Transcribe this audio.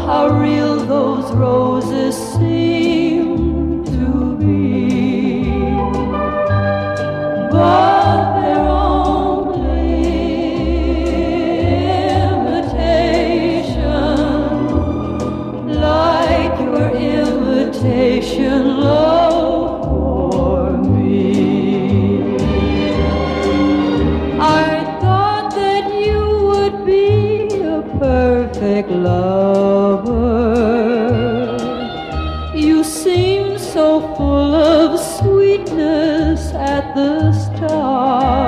how real those roses seem to be. But they're only imitation, like your imitation love for me. I thought that you would be a perfect lover. You seem so full of sweetness at the start.